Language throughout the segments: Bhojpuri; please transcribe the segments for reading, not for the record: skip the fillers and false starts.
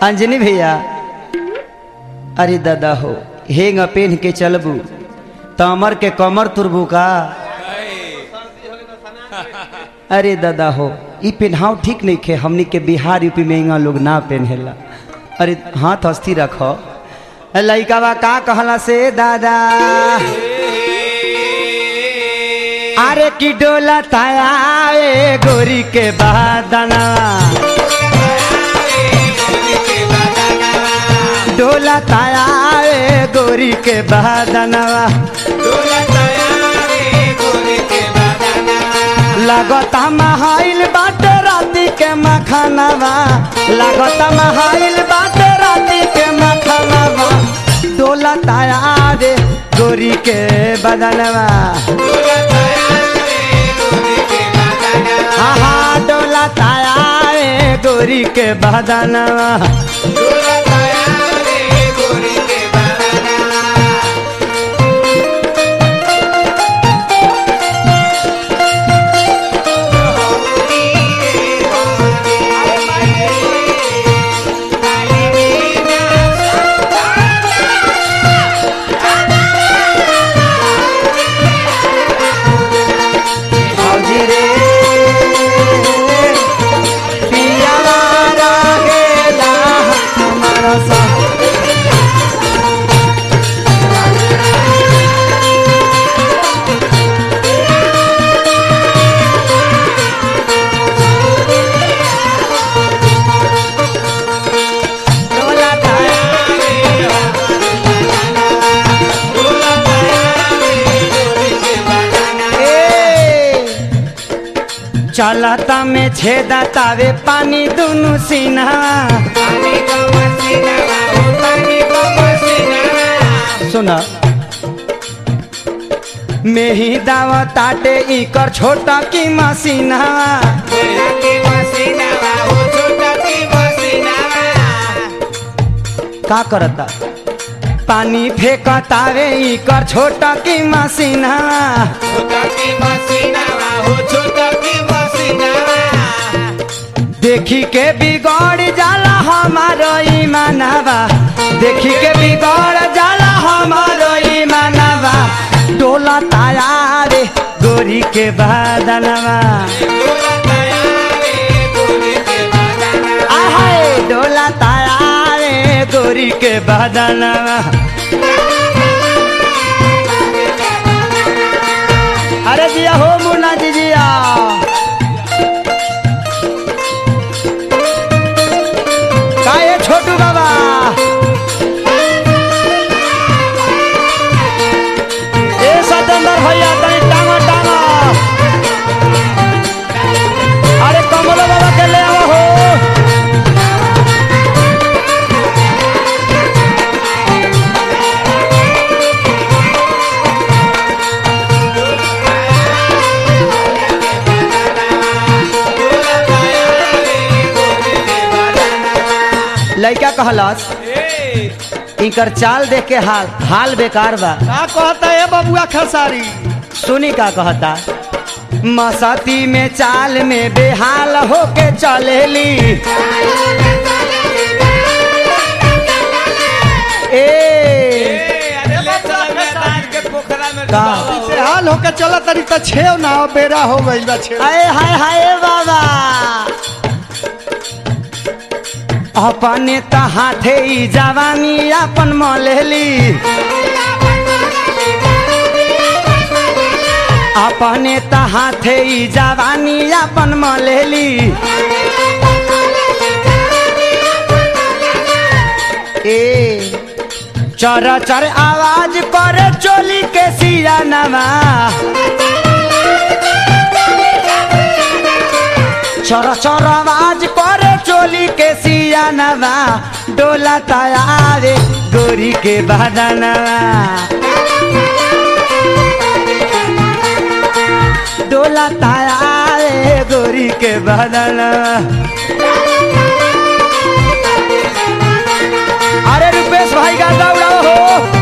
अंजनी भैया अरे दादा हो हेंग पेन के चलबू तमर के कमर तुरबू का। अरे दादा हो ई पेनहाव ठीक नहीं खे हमनी के बिहार यूपी में इंगा लोग ना पहनेला। अरे हाथ हस्ती रखो लइकावा का कहला से दादा अरे की डोला ताया गोरी के बादना डोला ताया गोरी के बादनवा लगता महाइल बाट राती के मखानवा लगता महाइल बाट राती के मखानवा डोला ताया रे गोरी के बदनवा हाँ डोला ताया रे गोरी के बदनवा चलता में छेदा तावे पानी दुनु सीना सुना में ही दावा ताटे इकर छोटा की मसीना का करता पानी फेंकतावे इकर छोटा की मसीना देखी के बिगड़ जाला हमारो ईमानवा देखी के बिगड़ जाला हमारो ईमानवा डोला ताया रे गोरी के बदनवा आहाय डोला ताया रे गोरी के बदनवा। अरे जिया हो मुन्ना जी जिया छोटू बाबा ए सतेंद्र भैया तनी टांगा टांगा अरे कमलो बाबा के ले आओ हो लइका कहलस इकर चाल देख के हाल बेकार बा का कहता है बबुआ खसारी सुनी का कहता मसाती में चाल में बेहाल होके चलेली बेहाल होके चला तरी तो छेव ना बेरा हो गई बा छेव हाय हाय बाबा अपने त हाथे जवानी अपन मलेली अपने त हाथे जवानी अपन मलेली ए चर चर आवाज करे चोली के सियानवा चर चर आवाज करे चोली के सियानवा डोला ताया रे गोरी के बदनवा डोला ताया रे गोरी के बदनवा। अरे रुपेश भाई का दौड़ाओ हो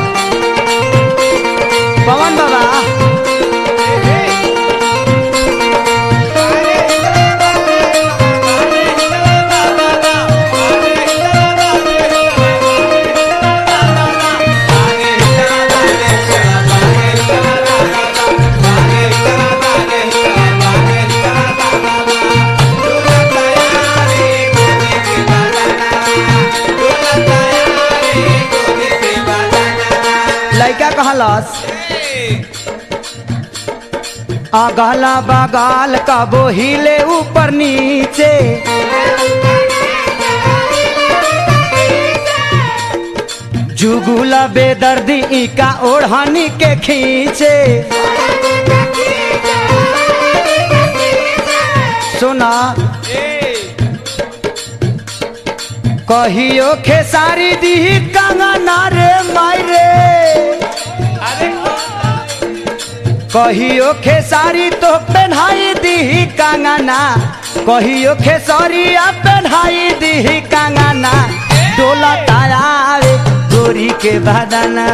पवन बाबा रहलस अगला बगल कबो हिले ऊपर नीचे जुगुला बेदर्दी इका ओढ़नी के खींचे सुना कहियो खेसारी दी कंगना रे मायरे कहियो खेसारी तो पहनाई दी कंगना कहियो खेसारिया पहनाई दी कंगना डोला तायावे गोरी के बदना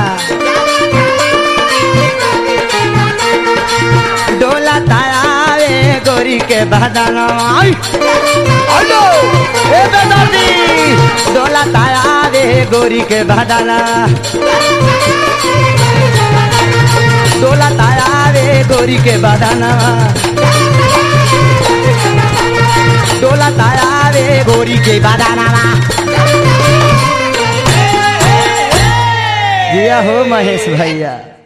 डोला तायावे गोरी के बदना हेलो ए बेदर्दी डोला तायावे गोरी के बदना डोला तायावे गोरी के बदना डोला तायावे गोरी के बदना जिया हो महेश भैया।